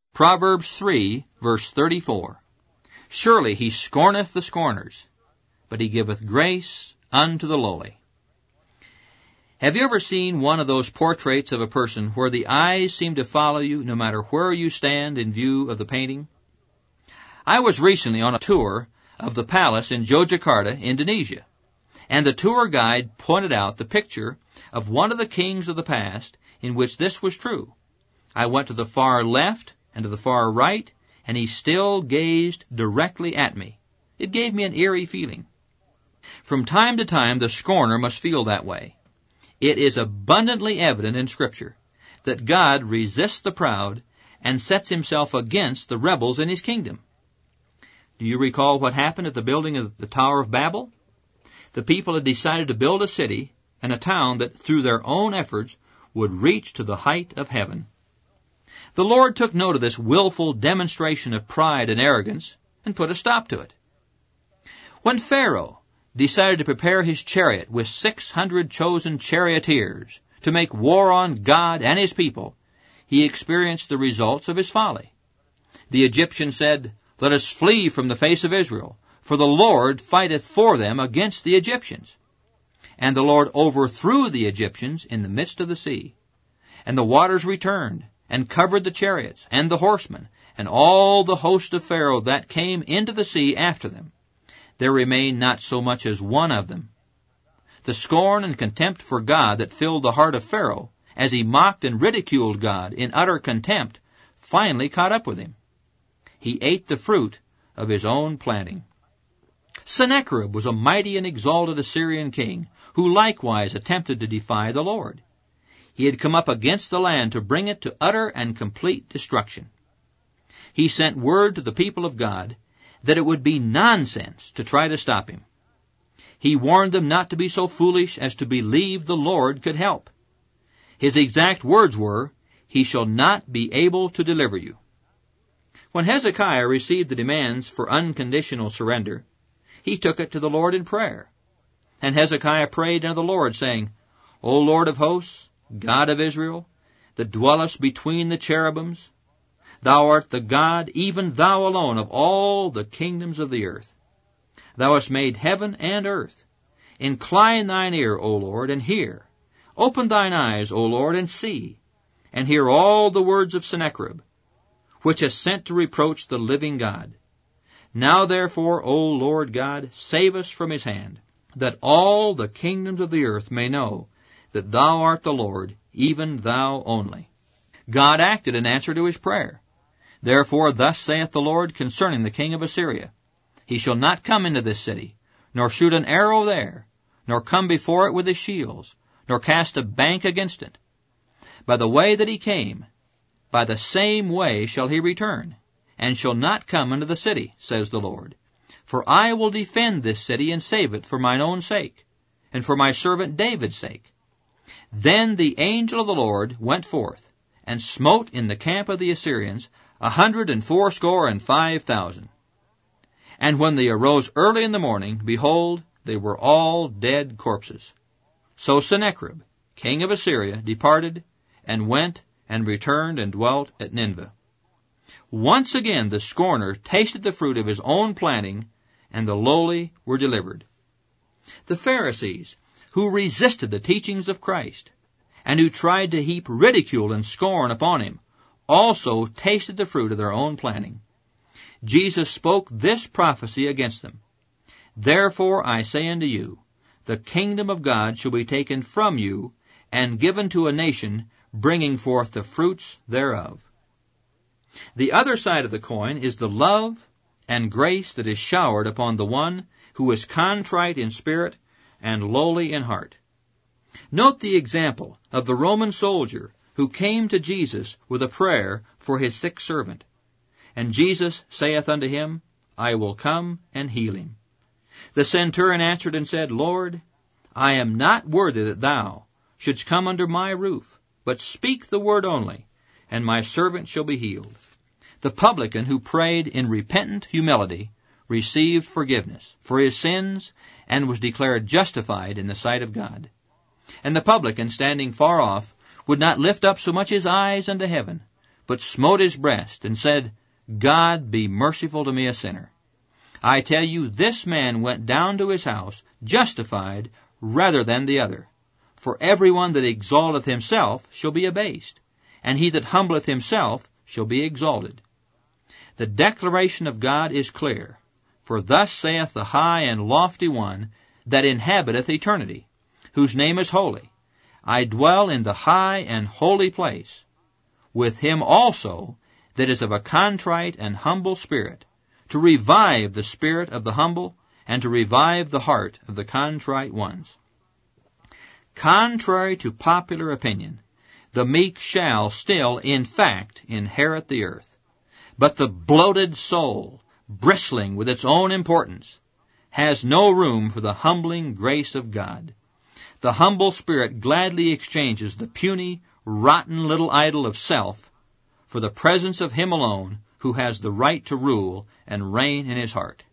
Proverbs 3, verse 34. Surely he scorneth the scorners, but he giveth grace unto the lowly. Have you ever seen one of those portraits of a person where the eyes seem to follow you no matter where you stand in view of the painting? I was recently on a tour of the palace in Yogyakarta, Indonesia, and the tour guide pointed out the picture of one of the kings of the past in which this was true. I went to the far left and to the far right, and he still gazed directly at me. It gave me an eerie feeling. From time to time, the scorner must feel that way. It is abundantly evident in Scripture that God resists the proud and sets himself against the rebels in his kingdom. Do you recall what happened at the building of the Tower of Babel? The people had decided to build a city and a town that, through their own efforts, would reach to the height of heaven. The Lord took note of this willful demonstration of pride and arrogance and put a stop to it. When Pharaoh decided to prepare his chariot with 600 chosen charioteers to make war on God and his people, he experienced the results of his folly. The Egyptians said, "Let us flee from the face of Israel, for the Lord fighteth for them against the Egyptians." And the Lord overthrew the Egyptians in the midst of the sea. And the waters returned, and covered the chariots, and the horsemen, and all the host of Pharaoh that came into the sea after them. There remained not so much as one of them. The scorn and contempt for God that filled the heart of Pharaoh, as he mocked and ridiculed God in utter contempt, finally caught up with him. He ate the fruit of his own planting. Sennacherib was a mighty and exalted Assyrian king, who likewise attempted to defy the Lord. He had come up against the land to bring it to utter and complete destruction. He sent word to the people of God that it would be nonsense to try to stop him. He warned them not to be so foolish as to believe the Lord could help. His exact words were, "He shall not be able to deliver you." When Hezekiah received the demands for unconditional surrender, he took it to the Lord in prayer. And Hezekiah prayed unto the Lord, saying, "O Lord of hosts, God of Israel, that dwellest between the cherubims, thou art the God, even thou alone, of all the kingdoms of the earth. Thou hast made heaven and earth. Incline thine ear, O Lord, and hear. Open thine eyes, O Lord, and see, and hear all the words of Sennacherib, which hast sent to reproach the living God. Now therefore, O Lord God, save us from his hand, that all the kingdoms of the earth may know that thou art the Lord, even thou only." God acted in answer to his prayer. "Therefore thus saith the Lord concerning the king of Assyria, He shall not come into this city, nor shoot an arrow there, nor come before it with his shields, nor cast a bank against it. By the way that he came, by the same way shall he return, and shall not come into the city, says the Lord. For I will defend this city and save it for mine own sake, and for my servant David's sake." Then the angel of the Lord went forth, and smote in the camp of the Assyrians 185,000. And when they arose early in the morning, behold, they were all dead corpses. So Sennacherib, king of Assyria, departed, and went and returned and dwelt at Nineveh. Once again the scorner tasted the fruit of his own planting, and the lowly were delivered. The Pharisees, who resisted the teachings of Christ, and who tried to heap ridicule and scorn upon him, also tasted the fruit of their own planting. Jesus spoke this prophecy against them. "Therefore I say unto you, the kingdom of God shall be taken from you, and given to a nation, bringing forth the fruits thereof." The other side of the coin is the love and grace that is showered upon the one who is contrite in spirit and lowly in heart. Note the example of the Roman soldier who came to Jesus with a prayer for his sick servant. And Jesus saith unto him, I will come and heal him. The centurion answered and said, Lord, I am not worthy that thou shouldst come under my roof, but speak the word only, and my servant shall be healed. The publican who prayed in repentant humility received forgiveness for his sins and was declared justified in the sight of God. And the publican, standing far off, would not lift up so much his eyes unto heaven, but smote his breast, and said, God be merciful to me a sinner. I tell you, this man went down to his house justified rather than the other. For everyone that exalteth himself shall be abased, and he that humbleth himself shall be exalted. The declaration of God is clear. For thus saith the high and lofty one that inhabiteth eternity, whose name is holy. I dwell in the high and holy place, with him also that is of a contrite and humble spirit, to revive the spirit of the humble, and to revive the heart of the contrite ones. Contrary to popular opinion, the meek shall still, in fact, inherit the earth. But the bloated soul, bristling with its own importance, has no room for the humbling grace of God. The humble spirit gladly exchanges the puny, rotten little idol of self for the presence of Him alone who has the right to rule and reign in his heart.